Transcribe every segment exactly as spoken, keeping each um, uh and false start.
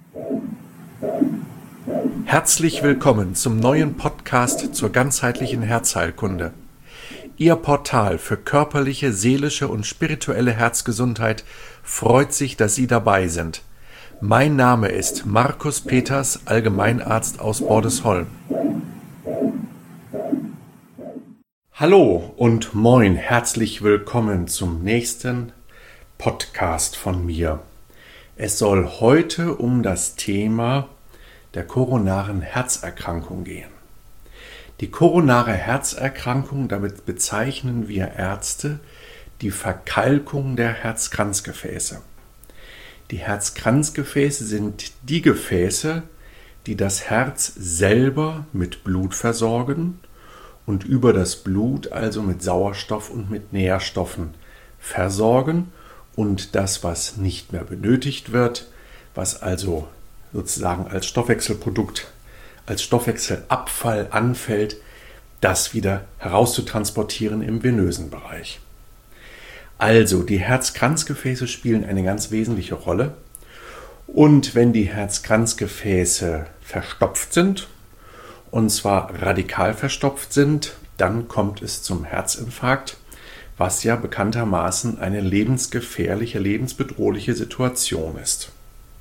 Herzlich willkommen zum neuen Podcast zur ganzheitlichen Herzheilkunde. Ihr Portal für körperliche, seelische und spirituelle Herzgesundheit freut sich, dass Sie dabei sind. Mein Name ist Markus Peters, Allgemeinarzt aus Bordesholm. Hallo und moin, herzlich willkommen zum nächsten Podcast von mir. Es soll heute um das Thema der koronaren Herzerkrankung gehen. Die koronare Herzerkrankung, damit bezeichnen wir Ärzte die Verkalkung der Herzkranzgefäße. Die Herzkranzgefäße sind die Gefäße, die das Herz selber mit Blut versorgen und über das Blut also mit Sauerstoff und mit Nährstoffen versorgen und das, was nicht mehr benötigt wird, was also sozusagen als Stoffwechselprodukt, als Stoffwechselabfall anfällt, das wieder herauszutransportieren im venösen Bereich. Also die Herzkranzgefäße spielen eine ganz wesentliche Rolle. Und wenn die Herzkranzgefäße verstopft sind, und zwar radikal verstopft sind, dann kommt es zum Herzinfarkt, was ja bekanntermaßen eine lebensgefährliche, lebensbedrohliche Situation ist.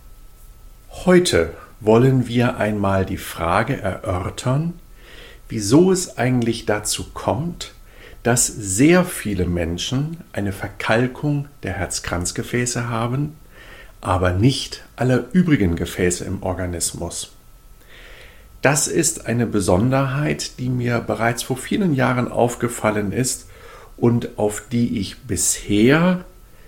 Heute wollen wir einmal die Frage erörtern, wieso es eigentlich dazu kommt, dass sehr viele Menschen eine Verkalkung der Herzkranzgefäße haben, aber nicht aller übrigen Gefäße im Organismus. Das ist eine Besonderheit, die mir bereits vor vielen Jahren aufgefallen ist und auf die ich bisher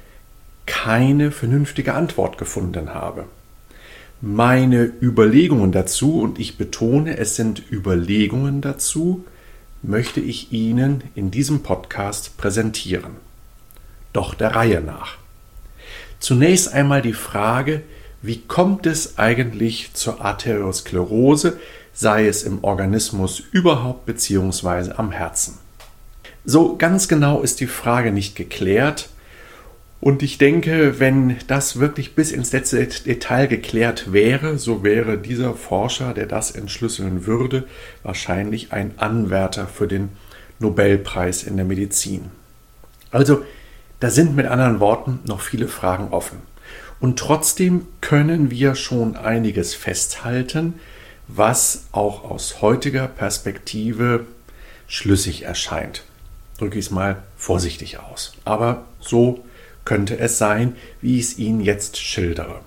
keine vernünftige Antwort gefunden habe. Meine Überlegungen dazu, und ich betone, es sind Überlegungen dazu, möchte ich Ihnen in diesem Podcast präsentieren. Doch der Reihe nach. Zunächst einmal die Frage, wie kommt es eigentlich zur Arteriosklerose, sei es im Organismus überhaupt bzw. am Herzen? So ganz genau ist die Frage nicht geklärt. Und ich denke, wenn das wirklich bis ins letzte Detail geklärt wäre, so wäre dieser Forscher, der das entschlüsseln würde, wahrscheinlich ein Anwärter für den Nobelpreis in der Medizin. Also, da sind mit anderen Worten noch viele Fragen offen. Und trotzdem können wir schon einiges festhalten, was auch aus heutiger Perspektive schlüssig erscheint. Drücke ich es mal vorsichtig aus. Aber so könnte es sein, wie ich es Ihnen jetzt schildere.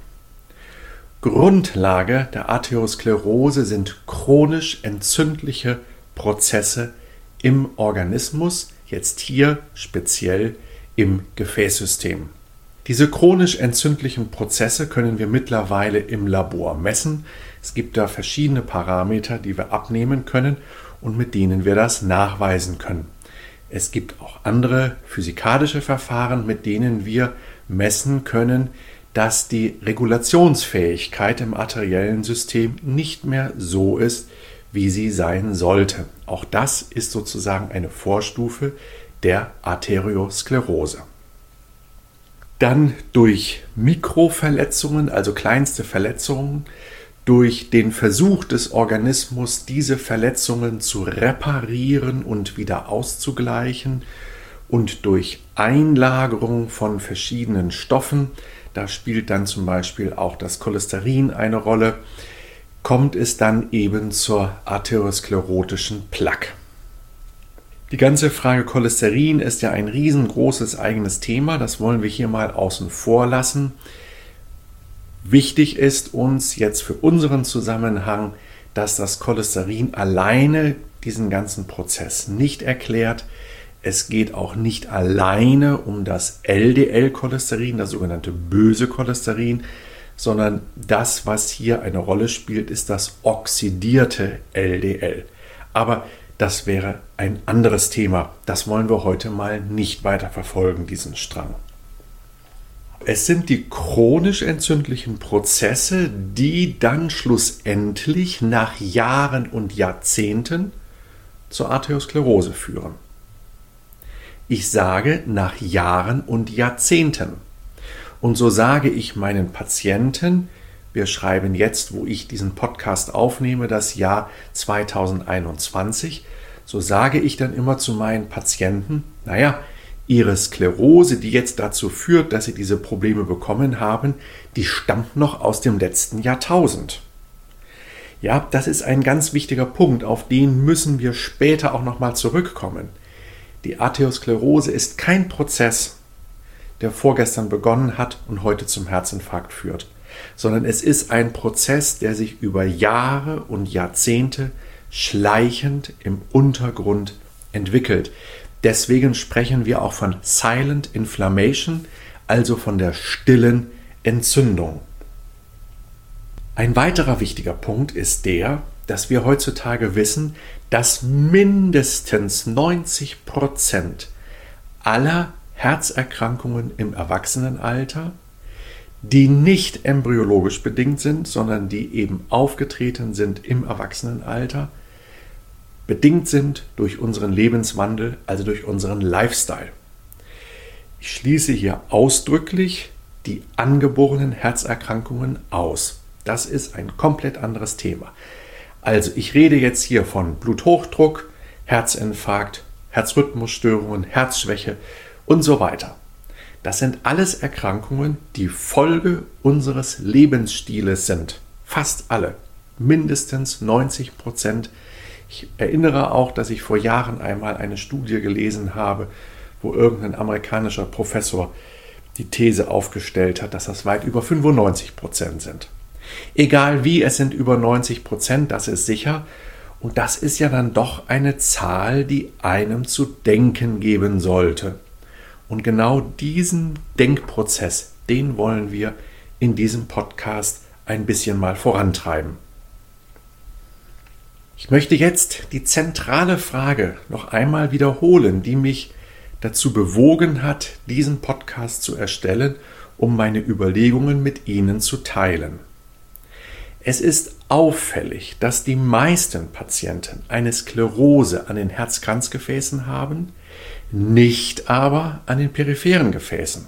Grundlage der Arteriosklerose sind chronisch entzündliche Prozesse im Organismus, jetzt hier speziell im Gefäßsystem. Diese chronisch entzündlichen Prozesse können wir mittlerweile im Labor messen. Es gibt da verschiedene Parameter, die wir abnehmen können und mit denen wir das nachweisen können. Es gibt auch andere physikalische Verfahren, mit denen wir messen können, dass die Regulationsfähigkeit im arteriellen System nicht mehr so ist, wie sie sein sollte. Auch das ist sozusagen eine Vorstufe der Arteriosklerose. Dann durch Mikroverletzungen, also kleinste Verletzungen, durch den Versuch des Organismus, diese Verletzungen zu reparieren und wieder auszugleichen und durch Einlagerung von verschiedenen Stoffen, da spielt dann zum Beispiel auch das Cholesterin eine Rolle, kommt es dann eben zur arteriosklerotischen Plaque. Die ganze Frage Cholesterin ist ja ein riesengroßes eigenes Thema, das wollen wir hier mal außen vor lassen. Wichtig ist uns jetzt für unseren Zusammenhang, dass das Cholesterin alleine diesen ganzen Prozess nicht erklärt. Es geht auch nicht alleine um das L D L-Cholesterin, das sogenannte böse Cholesterin, sondern das, was hier eine Rolle spielt, ist das oxidierte L D L. Aber das wäre ein anderes Thema. Das wollen wir heute mal nicht weiter verfolgen, diesen Strang. Es sind die chronisch entzündlichen Prozesse, die dann schlussendlich nach Jahren und Jahrzehnten zur Arteriosklerose führen. Ich sage nach Jahren und Jahrzehnten. Und so sage ich meinen Patienten, Wir schreiben jetzt, wo ich diesen Podcast aufnehme, das Jahr zweitausendeinundzwanzig. So sage ich dann immer zu meinen Patienten, naja, ihre Sklerose, die jetzt dazu führt, dass sie diese Probleme bekommen haben, die stammt noch aus dem letzten Jahrtausend. Ja, das ist ein ganz wichtiger Punkt, auf den müssen wir später auch nochmal zurückkommen. Die Arteriosklerose ist kein Prozess, der vorgestern begonnen hat und heute zum Herzinfarkt führt, sondern es ist ein Prozess, der sich über Jahre und Jahrzehnte schleichend im Untergrund entwickelt. Deswegen sprechen wir auch von Silent Inflammation, also von der stillen Entzündung. Ein weiterer wichtiger Punkt ist der, dass wir heutzutage wissen, dass mindestens neunzig Prozent aller Herzerkrankungen im Erwachsenenalter, die nicht embryologisch bedingt sind, sondern die eben aufgetreten sind im Erwachsenenalter, bedingt sind durch unseren Lebenswandel, also durch unseren Lifestyle. Ich schließe hier ausdrücklich die angeborenen Herzerkrankungen aus. Das ist ein komplett anderes Thema. Also ich rede jetzt hier von Bluthochdruck, Herzinfarkt, Herzrhythmusstörungen, Herzschwäche und so weiter. Das sind alles Erkrankungen, die Folge unseres Lebensstiles sind. Fast alle. Mindestens neunzig Prozent. Ich erinnere auch, dass ich vor Jahren einmal eine Studie gelesen habe, wo irgendein amerikanischer Professor die These aufgestellt hat, dass das weit über fünfundneunzig Prozent sind. Egal wie, es sind über neunzig Prozent, das ist sicher. Und das ist ja dann doch eine Zahl, die einem zu denken geben sollte. Und genau diesen Denkprozess, den wollen wir in diesem Podcast ein bisschen mal vorantreiben. Ich möchte jetzt die zentrale Frage noch einmal wiederholen, die mich dazu bewogen hat, diesen Podcast zu erstellen, um meine Überlegungen mit Ihnen zu teilen. Es ist auffällig, dass die meisten Patienten eine Sklerose an den Herzkranzgefäßen haben, nicht aber an den peripheren Gefäßen.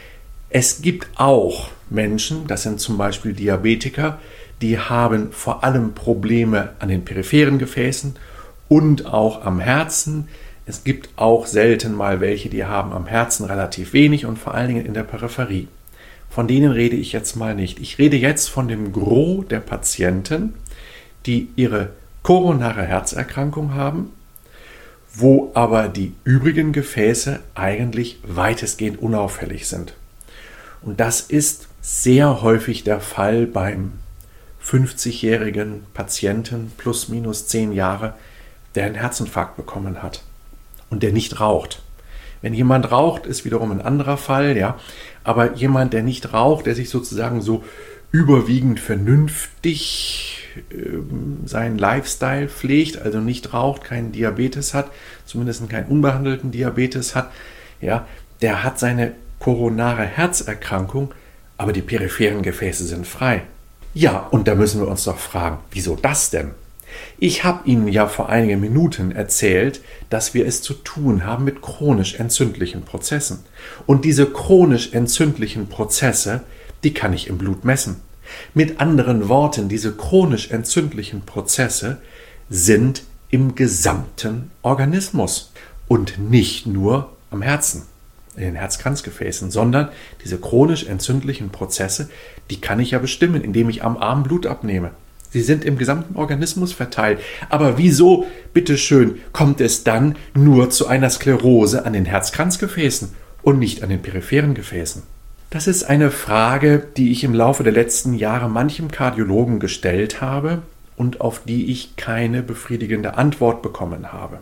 Es gibt auch Menschen, das sind zum Beispiel Diabetiker, die haben vor allem Probleme an den peripheren Gefäßen und auch am Herzen. Es gibt auch selten mal welche, die haben am Herzen relativ wenig und vor allen Dingen in der Peripherie. Von denen rede ich jetzt mal nicht. Ich rede jetzt von dem Gros der Patienten, die ihre koronare Herzerkrankung haben, wo aber die übrigen Gefäße eigentlich weitestgehend unauffällig sind. Und das ist sehr häufig der Fall beim fünfzigjährigen Patienten plus minus zehn Jahre, der einen Herzinfarkt bekommen hat und der nicht raucht. Wenn jemand raucht, ist wiederum ein anderer Fall, ja. Aber jemand, der nicht raucht, der sich sozusagen so überwiegend vernünftig äh, seinen Lifestyle pflegt, also nicht raucht, keinen Diabetes hat, zumindest keinen unbehandelten Diabetes hat, ja, der hat seine koronare Herzerkrankung, aber die peripheren Gefäße sind frei. Ja, und da müssen wir uns doch fragen, wieso das denn? Ich habe Ihnen ja vor einigen Minuten erzählt, dass wir es zu tun haben mit chronisch entzündlichen Prozessen. Und diese chronisch entzündlichen Prozesse, die kann ich im Blut messen. Mit anderen Worten, diese chronisch entzündlichen Prozesse sind im gesamten Organismus und nicht nur am Herzen, in den Herzkranzgefäßen, sondern diese chronisch entzündlichen Prozesse, die kann ich ja bestimmen, indem ich am Arm Blut abnehme. Sie sind im gesamten Organismus verteilt. Aber wieso, bitteschön, kommt es dann nur zu einer Sklerose an den Herzkranzgefäßen und nicht an den peripheren Gefäßen? Das ist eine Frage, die ich im Laufe der letzten Jahre manchem Kardiologen gestellt habe und auf die ich keine befriedigende Antwort bekommen habe.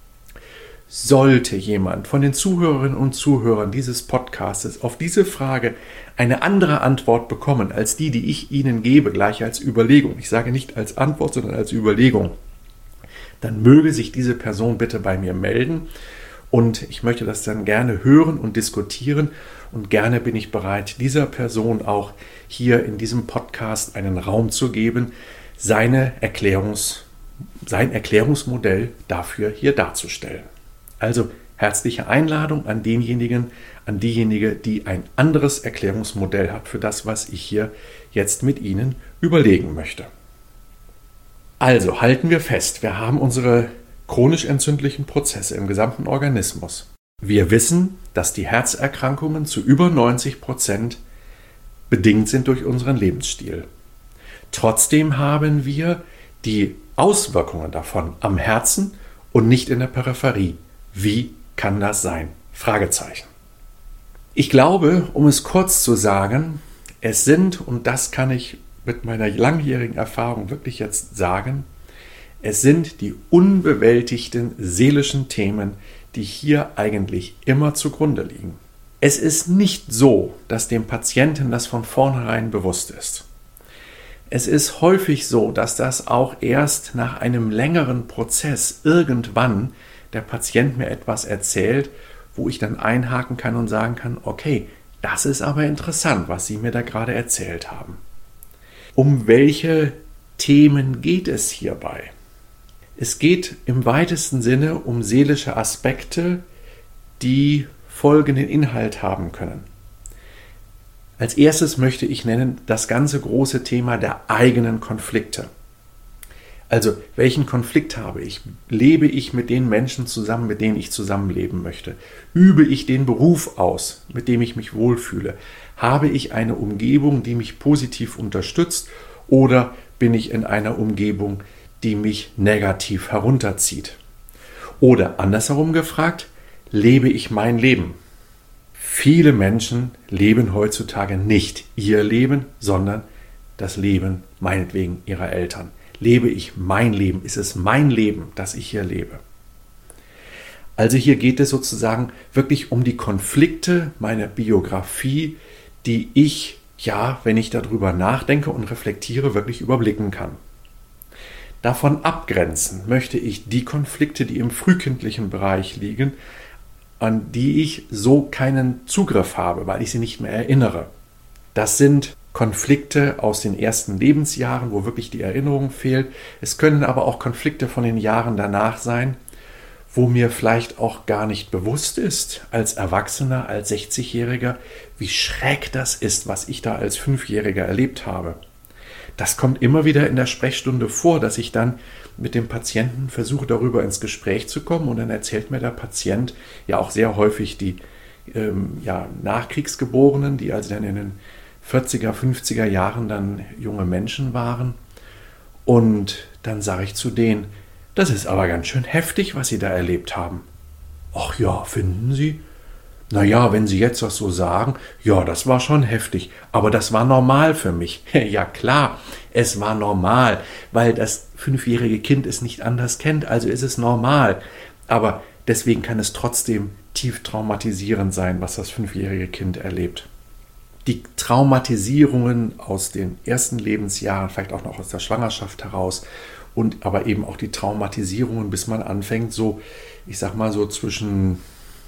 Sollte jemand von den Zuhörerinnen und Zuhörern dieses Podcastes auf diese Frage eine andere Antwort bekommen als die, die ich Ihnen gebe, gleich als Überlegung, ich sage nicht als Antwort, sondern als Überlegung, dann möge sich diese Person bitte bei mir melden und ich möchte das dann gerne hören und diskutieren und gerne bin ich bereit, dieser Person auch hier in diesem Podcast einen Raum zu geben, seine Erklärungs, sein Erklärungsmodell dafür hier darzustellen. Also Herzliche Einladung an denjenigen, an diejenige, die ein anderes Erklärungsmodell hat für das, was ich hier jetzt mit Ihnen überlegen möchte. Also halten wir fest, wir haben unsere chronisch entzündlichen Prozesse im gesamten Organismus. Wir wissen, dass die Herzerkrankungen zu über neunzig Prozent bedingt sind durch unseren Lebensstil. Trotzdem haben wir die Auswirkungen davon am Herzen und nicht in der Peripherie. Wie kann das sein? Fragezeichen. Ich glaube, um es kurz zu sagen, es sind, und das kann ich mit meiner langjährigen Erfahrung wirklich jetzt sagen, es sind die unbewältigten seelischen Themen, die hier eigentlich immer zugrunde liegen. Es ist nicht so, dass dem Patienten das von vornherein bewusst ist. Es ist häufig so, dass das auch erst nach einem längeren Prozess irgendwann der Patient mir etwas erzählt, wo ich dann einhaken kann und sagen kann, okay, das ist aber interessant, was Sie mir da gerade erzählt haben. Um welche Themen geht es hierbei? Es geht im weitesten Sinne um seelische Aspekte, die folgenden Inhalt haben können. Als erstes möchte ich nennen das ganze große Thema der eigenen Konflikte. Also, welchen Konflikt habe ich? Lebe ich mit den Menschen zusammen, mit denen ich zusammenleben möchte? Übe ich den Beruf aus, mit dem ich mich wohlfühle? Habe ich eine Umgebung, die mich positiv unterstützt? Oder bin ich in einer Umgebung, die mich negativ herunterzieht? Oder andersherum gefragt, lebe ich mein Leben? Viele Menschen leben heutzutage nicht ihr Leben, sondern das Leben meinetwegen ihrer Eltern. Lebe ich mein Leben? Ist es mein Leben, das ich hier lebe? Also hier geht es sozusagen wirklich um die Konflikte meiner Biografie, die ich, ja, wenn ich darüber nachdenke und reflektiere, wirklich überblicken kann. Davon abgrenzen möchte ich die Konflikte, die im frühkindlichen Bereich liegen, an die ich so keinen Zugriff habe, weil ich sie nicht mehr erinnere. Das sind Konflikte aus den ersten Lebensjahren, wo wirklich die Erinnerung fehlt. Es können aber auch Konflikte von den Jahren danach sein, wo mir vielleicht auch gar nicht bewusst ist, als Erwachsener, als sechzigjähriger, wie schräg das ist, was ich da als Fünfjähriger erlebt habe. Das kommt immer wieder in der Sprechstunde vor, dass ich dann mit dem Patienten versuche, darüber ins Gespräch zu kommen, und dann erzählt mir der Patient ja auch sehr häufig die ähm, ja, Nachkriegsgeborenen, die also dann in den vierziger, fünfziger Jahren dann junge Menschen waren. Und dann sage ich zu denen, das ist aber ganz schön heftig, was Sie da erlebt haben. Ach ja, finden Sie? Naja, wenn Sie jetzt das so sagen, ja, das war schon heftig, aber das war normal für mich. Ja klar, es war normal, weil das fünfjährige Kind es nicht anders kennt, also ist es normal. Aber deswegen kann es trotzdem tief traumatisierend sein, was das fünfjährige Kind erlebt. Die Traumatisierungen aus den ersten Lebensjahren, vielleicht auch noch aus der Schwangerschaft heraus, und aber eben auch die Traumatisierungen, bis man anfängt, so, ich sag mal so zwischen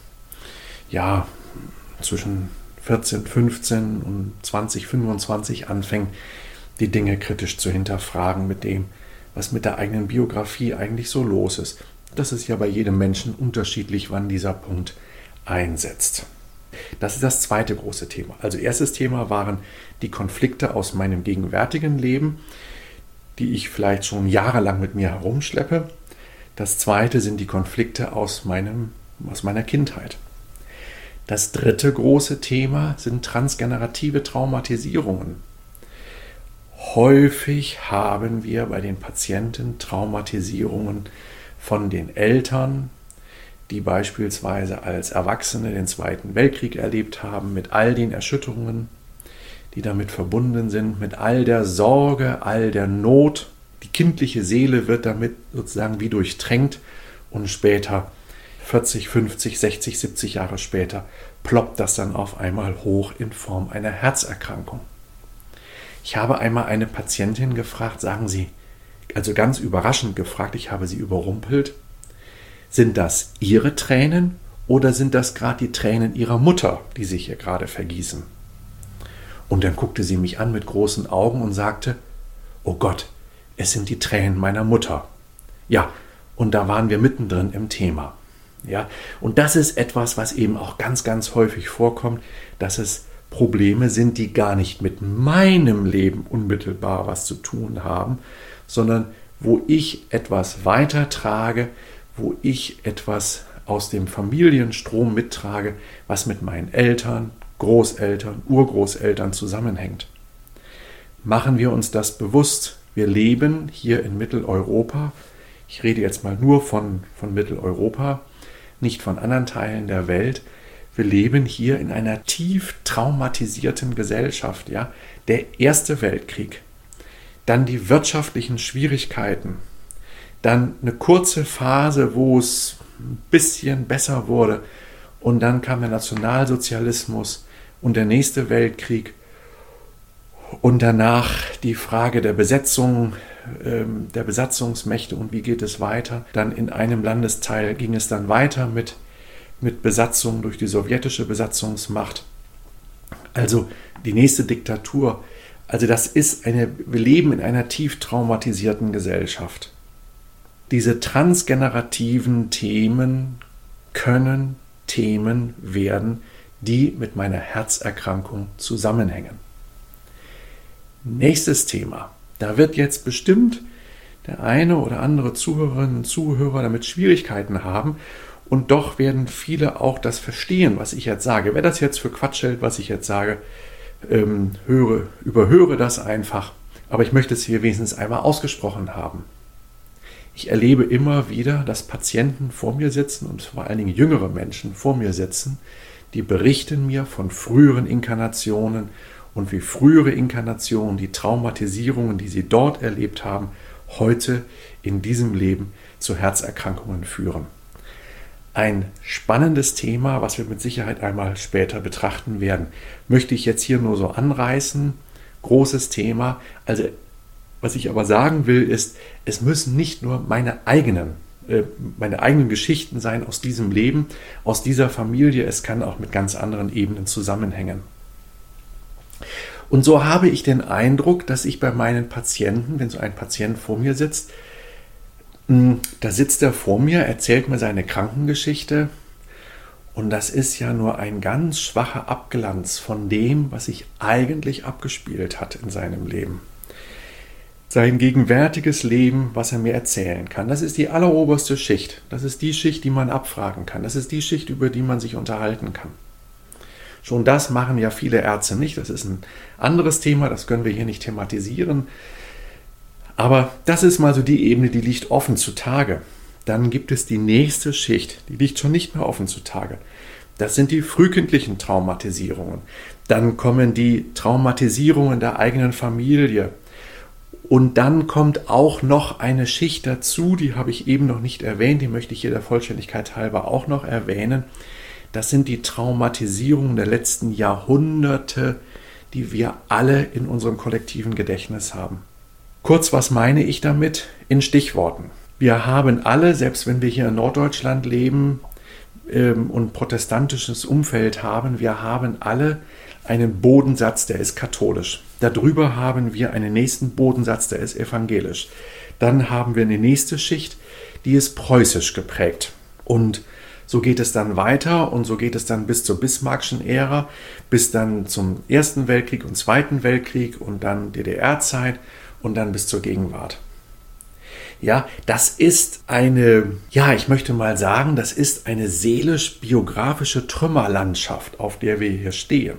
ja, zwischen vierzehn, fünfzehn und zwanzig, fünfundzwanzig anfängt, die Dinge kritisch zu hinterfragen mit dem, was mit der eigenen Biografie eigentlich so los ist. Das ist ja bei jedem Menschen unterschiedlich, wann dieser Punkt einsetzt. Das ist das zweite große Thema. Also erstes Thema waren die Konflikte aus meinem gegenwärtigen Leben, die ich vielleicht schon jahrelang mit mir herumschleppe. Das zweite sind die Konflikte aus meinem, aus meiner Kindheit. Das dritte große Thema sind transgenerative Traumatisierungen. Häufig haben wir bei den Patienten Traumatisierungen von den Eltern, die beispielsweise als Erwachsene den Zweiten Weltkrieg erlebt haben, mit all den Erschütterungen, die damit verbunden sind, mit all der Sorge, all der Not. Die kindliche Seele wird damit sozusagen wie durchtränkt, und später vierzig, fünfzig, sechzig, siebzig Jahre später ploppt das dann auf einmal hoch in Form einer Herzerkrankung. Ich habe einmal eine Patientin gefragt, sagen Sie, also ganz überraschend gefragt, ich habe sie überrumpelt, sind das Ihre Tränen oder sind das gerade die Tränen Ihrer Mutter, die sich hier gerade vergießen? Und dann guckte sie mich an mit großen Augen und sagte, oh Gott, es sind die Tränen meiner Mutter. Ja, und da waren wir mittendrin im Thema. Ja, und das ist etwas, was eben auch ganz, ganz häufig vorkommt, dass es Probleme sind, die gar nicht mit meinem Leben unmittelbar was zu tun haben, sondern wo ich etwas weitertrage, wo ich etwas aus dem Familienstrom mittrage, was mit meinen Eltern, Großeltern, Urgroßeltern zusammenhängt. Machen wir uns das bewusst. Wir leben hier in Mitteleuropa. Ich rede jetzt mal nur von, von Mitteleuropa, nicht von anderen Teilen der Welt. Wir leben hier in einer tief traumatisierten Gesellschaft. Ja? Der Erste Weltkrieg, dann die wirtschaftlichen Schwierigkeiten, dann eine kurze Phase, wo es ein bisschen besser wurde und dann kam der Nationalsozialismus und der nächste Weltkrieg und danach die Frage der Besetzung, äh, der Besatzungsmächte und wie geht es weiter. Dann in einem Landesteil ging es dann weiter mit, mit Besatzung durch die sowjetische Besatzungsmacht. Also die nächste Diktatur. Also das ist eine, wir leben in einer tief traumatisierten Gesellschaft. Diese transgenerativen Themen können Themen werden, die mit meiner Herzerkrankung zusammenhängen. Nächstes Thema. Da wird jetzt bestimmt der eine oder andere Zuhörerin und Zuhörer damit Schwierigkeiten haben und doch werden viele auch das verstehen, was ich jetzt sage. Wer das jetzt für Quatsch hält, was ich jetzt sage, ähm, höre, überhöre das einfach. Aber ich möchte es hier wenigstens einmal ausgesprochen haben. Ich erlebe immer wieder, dass Patienten vor mir sitzen und vor allen Dingen jüngere Menschen vor mir sitzen, die berichten mir von früheren Inkarnationen und wie frühere Inkarnationen, die Traumatisierungen, die sie dort erlebt haben, heute in diesem Leben zu Herzerkrankungen führen. Ein spannendes Thema, was wir mit Sicherheit einmal später betrachten werden, möchte ich jetzt hier nur so anreißen. Großes Thema. Also was ich aber sagen will, ist, es müssen nicht nur meine eigenen, äh, meine eigenen Geschichten sein aus diesem Leben, aus dieser Familie. Es kann auch mit ganz anderen Ebenen zusammenhängen. Und so habe ich den Eindruck, dass ich bei meinen Patienten, wenn so ein Patient vor mir sitzt, mh, da sitzt er vor mir, erzählt mir seine Krankengeschichte und das ist ja nur ein ganz schwacher Abglanz von dem, was sich eigentlich abgespielt hat in seinem Leben. Sein gegenwärtiges Leben, was er mir erzählen kann, das ist die alleroberste Schicht. Das ist die Schicht, die man abfragen kann. Das ist die Schicht, über die man sich unterhalten kann. Schon das machen ja viele Ärzte nicht. Das ist ein anderes Thema, das können wir hier nicht thematisieren. Aber das ist mal so die Ebene, die liegt offen zutage. Dann gibt es die nächste Schicht, die liegt schon nicht mehr offen zutage. Das sind die frühkindlichen Traumatisierungen. Dann kommen die Traumatisierungen der eigenen Familie. Und dann kommt auch noch eine Schicht dazu, die habe ich eben noch nicht erwähnt, die möchte ich hier der Vollständigkeit halber auch noch erwähnen. Das sind die Traumatisierungen der letzten Jahrhunderte, die wir alle in unserem kollektiven Gedächtnis haben. Kurz, was meine ich damit? In Stichworten. Wir haben alle, selbst wenn wir hier in Norddeutschland leben ähm, und protestantisches Umfeld haben, wir haben alle einen Bodensatz, der ist katholisch. Darüber haben wir einen nächsten Bodensatz, der ist evangelisch. Dann haben wir eine nächste Schicht, die ist preußisch geprägt. Und so geht es dann weiter und so geht es dann bis zur Bismarckschen Ära, bis dann zum Ersten Weltkrieg und Zweiten Weltkrieg und dann D D R-Zeit und dann bis zur Gegenwart. Ja, das ist eine, ja, ich möchte mal sagen, das ist eine seelisch-biografische Trümmerlandschaft, auf der wir hier stehen.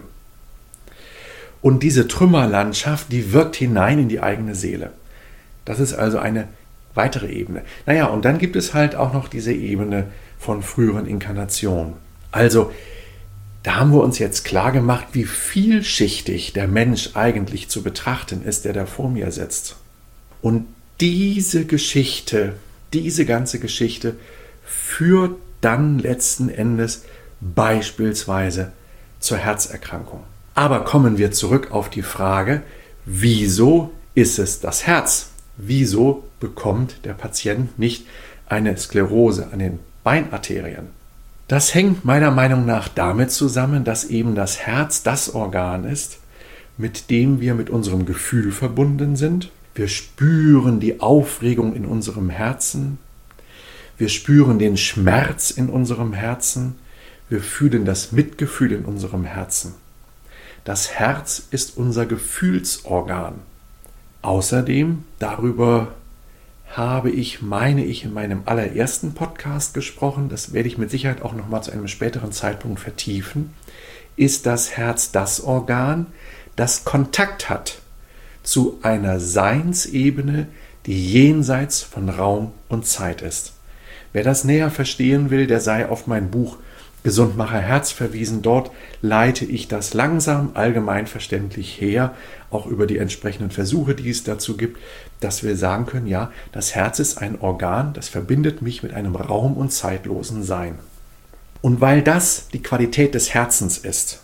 Und diese Trümmerlandschaft, die wirkt hinein in die eigene Seele. Das ist also eine weitere Ebene. Naja, und dann gibt es halt auch noch diese Ebene von früheren Inkarnationen. Also, da haben wir uns jetzt klar gemacht, wie vielschichtig der Mensch eigentlich zu betrachten ist, der da vor mir sitzt. Und diese Geschichte, diese ganze Geschichte führt dann letzten Endes beispielsweise zur Herzerkrankung. Aber kommen wir zurück auf die Frage, wieso ist es das Herz? Wieso bekommt der Patient nicht eine Sklerose an den Beinarterien? Das hängt meiner Meinung nach damit zusammen, dass eben das Herz das Organ ist, mit dem wir mit unserem Gefühl verbunden sind. Wir spüren die Aufregung in unserem Herzen. Wir spüren den Schmerz in unserem Herzen. Wir fühlen das Mitgefühl in unserem Herzen. Das Herz ist unser Gefühlsorgan. Außerdem, darüber habe ich, meine ich, in meinem allerersten Podcast gesprochen, das werde ich mit Sicherheit auch noch mal zu einem späteren Zeitpunkt vertiefen, ist das Herz das Organ, das Kontakt hat zu einer Seinsebene, die jenseits von Raum und Zeit ist. Wer das näher verstehen will, der sei auf mein Buch Gesundmacher Herz verwiesen. Dort leite ich das langsam allgemein verständlich her, auch über die entsprechenden Versuche, die es dazu gibt, dass wir sagen können, ja, das Herz ist ein Organ, das verbindet mich mit einem raum- und zeitlosen Sein. Und weil das die Qualität des Herzens ist,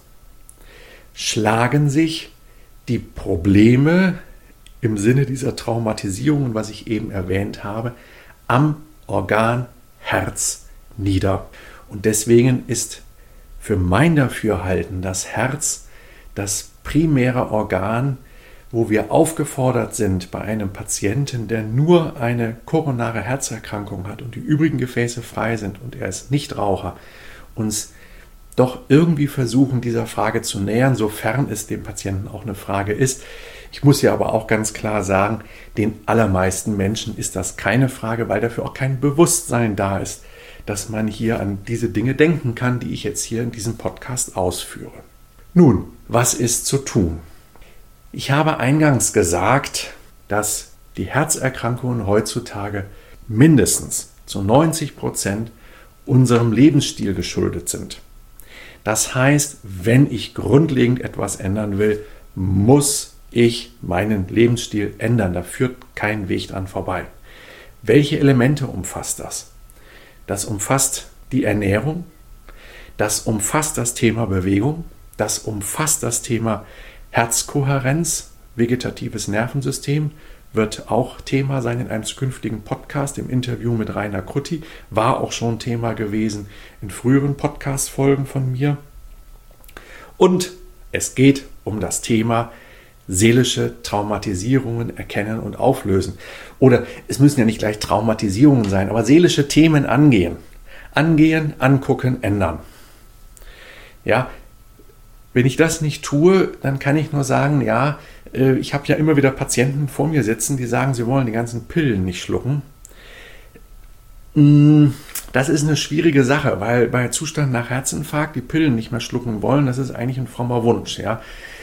schlagen sich die Probleme im Sinne dieser Traumatisierungen, was ich eben erwähnt habe, am Organ Herz nieder. Und deswegen ist für mein Dafürhalten das Herz das primäre Organ, wo wir aufgefordert sind, bei einem Patienten, der nur eine koronare Herzerkrankung hat und die übrigen Gefäße frei sind und er ist Nichtraucher, uns doch irgendwie versuchen, dieser Frage zu nähern, sofern es dem Patienten auch eine Frage ist. Ich muss ja aber auch ganz klar sagen, den allermeisten Menschen ist das keine Frage, weil dafür auch kein Bewusstsein da ist, dass man hier an diese Dinge denken kann, die ich jetzt hier in diesem Podcast ausführe. Nun, was ist zu tun? Ich habe eingangs gesagt, dass die Herzerkrankungen heutzutage mindestens zu neunzig Prozent unserem Lebensstil geschuldet sind. Das heißt, wenn ich grundlegend etwas ändern will, muss ich meinen Lebensstil ändern. Da führt kein Weg dran vorbei. Welche Elemente umfasst das? Das umfasst die Ernährung, das umfasst das Thema Bewegung, das umfasst das Thema Herzkohärenz, vegetatives Nervensystem, wird auch Thema sein in einem zukünftigen Podcast, im Interview mit Rainer Krutti, war auch schon Thema gewesen in früheren Podcast-Folgen von mir. Und es geht um das Thema seelische Traumatisierungen erkennen und auflösen. Oder es müssen ja nicht gleich Traumatisierungen sein, aber seelische Themen angehen. Angehen, angucken, ändern. Ja, wenn ich das nicht tue, dann kann ich nur sagen, ja, ich habe ja immer wieder Patienten vor mir sitzen, die sagen, sie wollen die ganzen Pillen nicht schlucken. Das ist eine schwierige Sache, weil bei Zustand nach Herzinfarkt die Pillen nicht mehr schlucken wollen, das ist eigentlich ein frommer Wunsch, ja.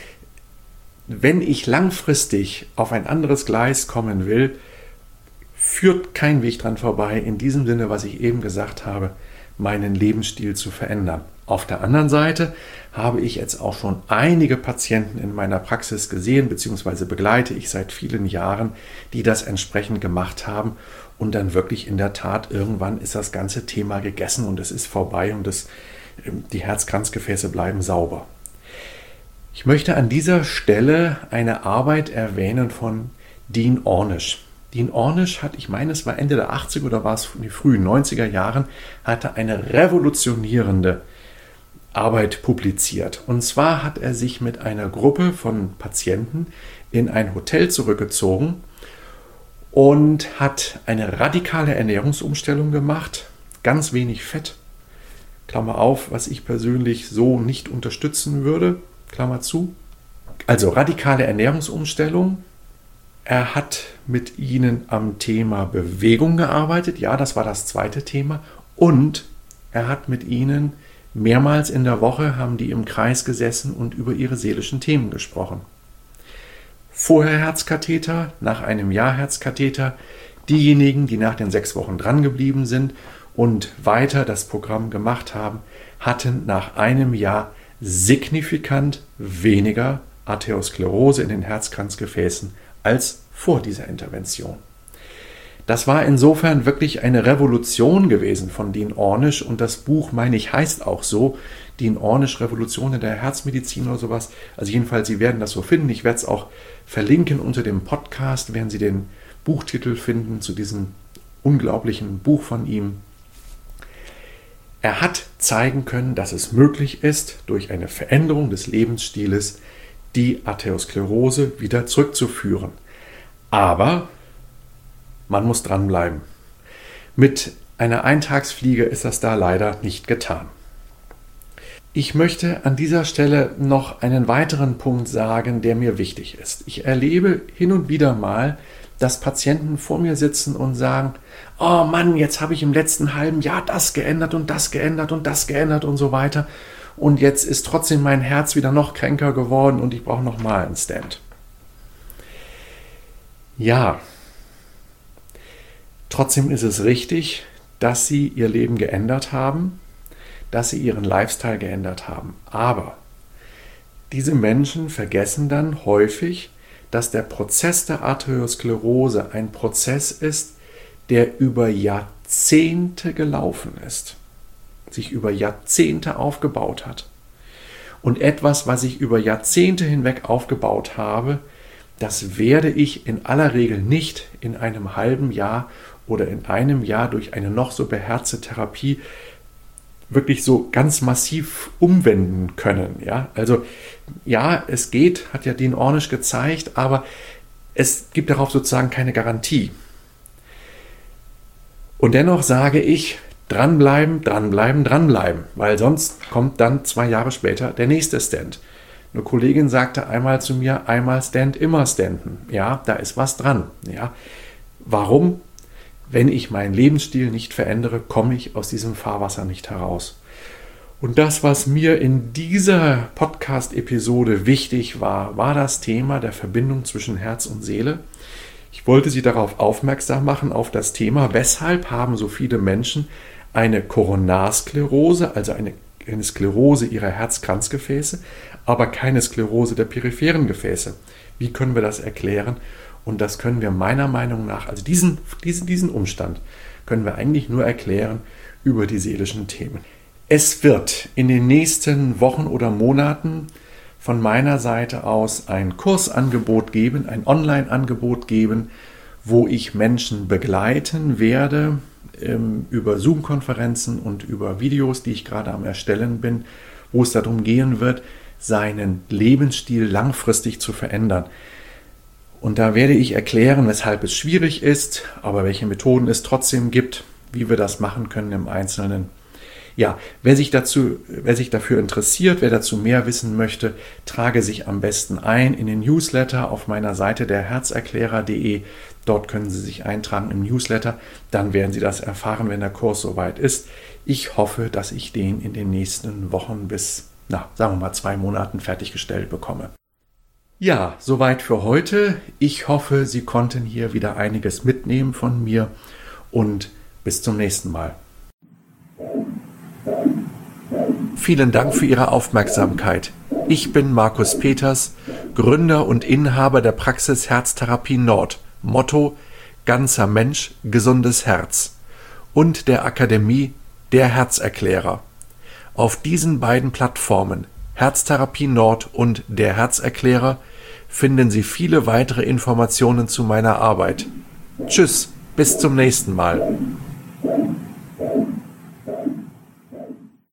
Wenn ich langfristig auf ein anderes Gleis kommen will, führt kein Weg dran vorbei, in diesem Sinne, was ich eben gesagt habe, meinen Lebensstil zu verändern. Auf der anderen Seite habe ich jetzt auch schon einige Patienten in meiner Praxis gesehen, beziehungsweise begleite ich seit vielen Jahren, die das entsprechend gemacht haben und dann wirklich in der Tat irgendwann ist das ganze Thema gegessen und es ist vorbei und es, die Herzkranzgefäße bleiben sauber. Ich möchte an dieser Stelle eine Arbeit erwähnen von Dean Ornish. Dean Ornish hat, ich meine, es war Ende der achtziger oder war es in den frühen neunziger Jahren, hatte eine revolutionierende Arbeit publiziert. Und zwar hat er sich mit einer Gruppe von Patienten in ein Hotel zurückgezogen und hat eine radikale Ernährungsumstellung gemacht, ganz wenig Fett, Klammer auf, was ich persönlich so nicht unterstützen würde, Klammer zu. Also radikale Ernährungsumstellung. Er hat mit ihnen am Thema Bewegung gearbeitet. Ja, das war das zweite Thema. Und er hat mit ihnen mehrmals in der Woche, haben die im Kreis gesessen und über ihre seelischen Themen gesprochen. Vorher Herzkatheter, nach einem Jahr Herzkatheter. Diejenigen, die nach den sechs Wochen dran geblieben sind und weiter das Programm gemacht haben, hatten nach einem Jahr signifikant weniger Arteriosklerose in den Herzkranzgefäßen als vor dieser Intervention. Das war insofern wirklich eine Revolution gewesen von Dean Ornish und das Buch, meine ich, heißt auch so, Dean Ornish, Revolution in der Herzmedizin oder sowas. Also jedenfalls, Sie werden das so finden. Ich werde es auch verlinken unter dem Podcast, werden Sie den Buchtitel finden zu diesem unglaublichen Buch von ihm. Er hat zeigen können, dass es möglich ist, durch eine Veränderung des Lebensstiles die Arteriosklerose wieder zurückzuführen. Aber man muss dranbleiben. Mit einer Eintagsfliege ist das da leider nicht getan. Ich möchte an dieser Stelle noch einen weiteren Punkt sagen, der mir wichtig ist. Ich erlebe hin und wieder mal, dass Patienten vor mir sitzen und sagen, oh Mann, jetzt habe ich im letzten halben Jahr das geändert und das geändert und das geändert und so weiter. Und jetzt ist trotzdem mein Herz wieder noch kränker geworden und ich brauche nochmal einen Stent. Ja, trotzdem ist es richtig, dass sie ihr Leben geändert haben, dass sie ihren Lifestyle geändert haben. Aber diese Menschen vergessen dann häufig, dass der Prozess der Arteriosklerose ein Prozess ist, der über Jahrzehnte gelaufen ist, sich über Jahrzehnte aufgebaut hat. Und etwas, was ich über Jahrzehnte hinweg aufgebaut habe, das werde ich in aller Regel nicht in einem halben Jahr oder in einem Jahr durch eine noch so beherzte Therapie wirklich so ganz massiv umwenden können. Ja? Also ja, es geht, hat ja Dean Ornish gezeigt, aber es gibt darauf sozusagen keine Garantie. Und dennoch sage ich, dranbleiben, dranbleiben, dranbleiben, weil sonst kommt dann zwei Jahre später der nächste Stent. Eine Kollegin sagte einmal zu mir, einmal Stent, immer stenten. Ja, da ist was dran. Ja. Warum? Wenn ich meinen Lebensstil nicht verändere, komme ich aus diesem Fahrwasser nicht heraus. Und das, was mir in dieser Podcast-Episode wichtig war, war das Thema der Verbindung zwischen Herz und Seele. Ich wollte Sie darauf aufmerksam machen, auf das Thema, weshalb haben so viele Menschen eine Koronarsklerose, also eine, eine Sklerose ihrer Herzkranzgefäße, aber keine Sklerose der peripheren Gefäße. Wie können wir das erklären? Und das können wir meiner Meinung nach, also diesen, diesen, diesen Umstand, können wir eigentlich nur erklären über die seelischen Themen. Es wird in den nächsten Wochen oder Monaten von meiner Seite aus ein Kursangebot geben, ein Online-Angebot geben, wo ich Menschen begleiten werde ähm, über Zoom-Konferenzen und über Videos, die ich gerade am Erstellen bin, wo es darum gehen wird, seinen Lebensstil langfristig zu verändern. Und da werde ich erklären, weshalb es schwierig ist, aber welche Methoden es trotzdem gibt, wie wir das machen können im Einzelnen. Ja, wer sich dazu, wer sich dafür interessiert, wer dazu mehr wissen möchte, trage sich am besten ein in den Newsletter auf meiner Seite der herzerklärer punkt de. Dort können Sie sich eintragen im Newsletter. Dann werden Sie das erfahren, wenn der Kurs soweit ist. Ich hoffe, dass ich den in den nächsten Wochen bis, na, sagen wir mal, zwei Monaten fertiggestellt bekomme. Ja, soweit für heute. Ich hoffe, Sie konnten hier wieder einiges mitnehmen von mir und bis zum nächsten Mal. Vielen Dank für Ihre Aufmerksamkeit. Ich bin Markus Peters, Gründer und Inhaber der Praxis Herztherapie Nord, Motto Ganzer Mensch, gesundes Herz und der Akademie Der Herzerklärer. Auf diesen beiden Plattformen, Herztherapie Nord und Der Herzerklärer, finden Sie viele weitere Informationen zu meiner Arbeit. Tschüss, bis zum nächsten Mal.